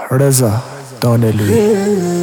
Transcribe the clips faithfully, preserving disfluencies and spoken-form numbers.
رضا دانلویی.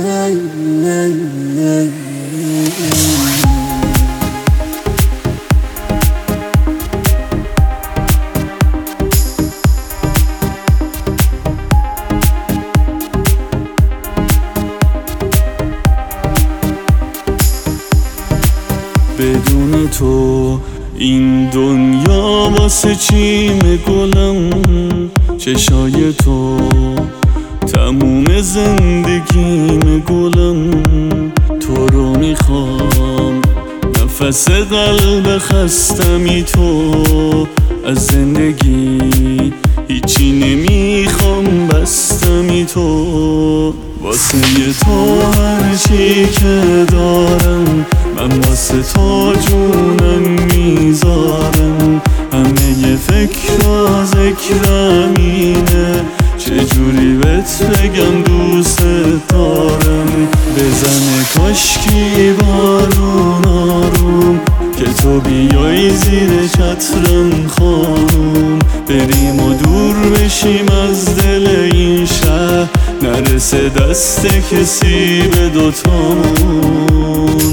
بدون تو این دنیا واسه چیم گلم، چشای تو تموم زندگیم گلم. تو رو میخوام نفس قلب خستمی، تو از زندگی هیچی نمیخوام بستمی. تو واسه تو هرچی که دارم، من واسه تو جونم میذارم. همه فکر و ذکرم اینه، چجوری بهت بگم دوست دارم. بزنه کاشکی بارون آروم، که تو بیای زیر چترم خانوم. بریم و دور بشیم از دل این شهر، نرسه دست کسی به دوتامون.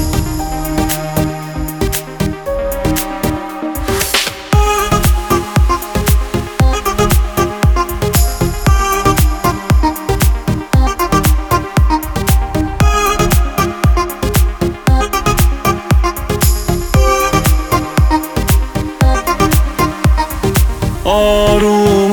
آروم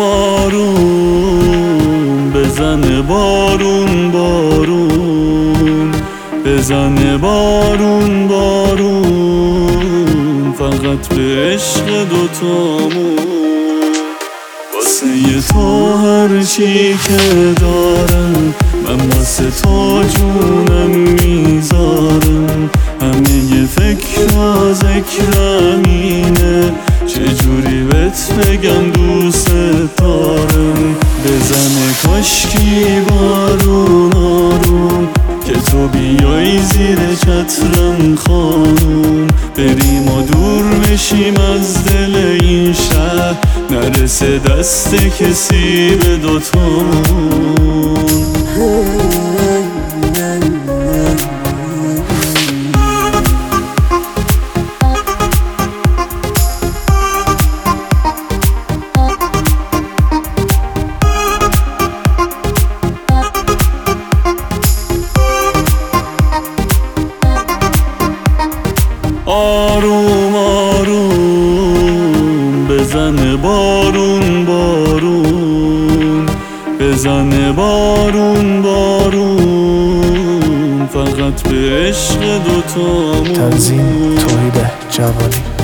آروم بزنه بارون بارون، بزنه بارون بارون، فقط به عشق دوتامون. واسه تو هرچی که دارم، من واسه تو جونم میذارم. همه فکر و ذکرم اینه، چجوری بهت بگم دوست دارم. بزنه کاشکی بارون آروم، که تو بیای زیر چترم خانوم. بریم و دور بشیم از دل این شهر، نرسه دست کسی به دوتامون. آروم آروم بزنه بارون بارون، بزنه بارون بارون، فقط به عشق دوتامون. تنظیم توحید جوانی.